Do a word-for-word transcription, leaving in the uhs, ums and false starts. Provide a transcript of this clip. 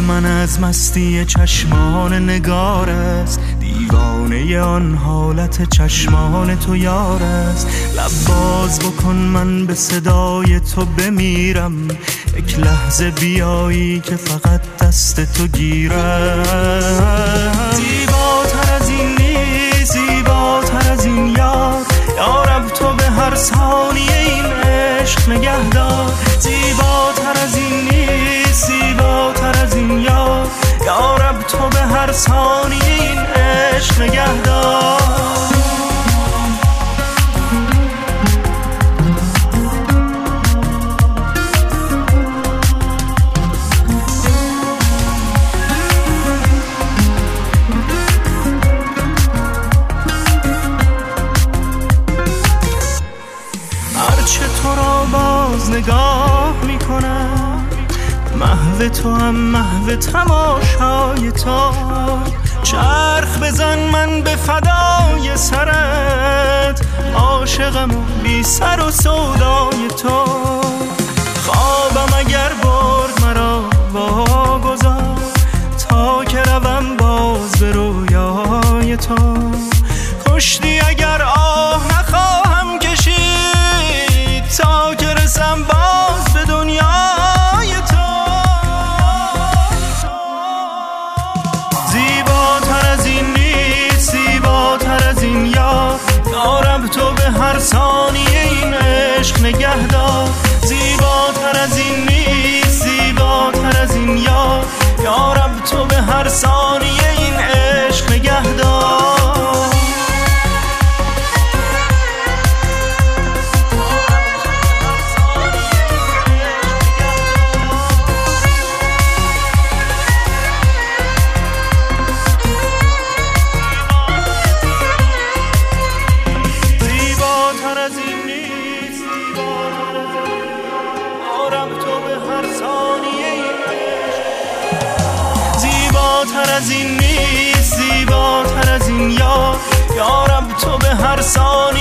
من از مستی چشمان نگار است، دیوانه آن حالت چشمان تو یار است. لب باز بکن من به صدای تو بمیرم، یک لحظه بیایی که فقط دست تو گیرم. زیباتر از این نیست، زیباتر از این یار، یارب تو به هر ثانیه این عشق نگهدار. زیباتر از این نیست، زیباتر از این یار، یارب تو به هر ثانیه این عشق نگهدار. هرچه تو را باز نگاه می کنم، محو تو هم محو تماشای تو. چرخ بزن من به فدای سرت، عاشقم و بی سر و سودای تو. خوابم اگر برد مرا واگذار، تا که روم باز به رویای تو. کشتی اگر آه نخواهم کشید، تا که رسم باز به دنیای تو. زیباتر از این نیست، زیباتر از این یار، یارب تو به هر ثانیه این عشق نگهدار. زیباتر از این نیست، زیباتر از این یار، یارب تو به هر ثانیه این عشق نگهدار. زیباتر از این نیست، زیباتر از این یار، یارب تو به هر ثانیه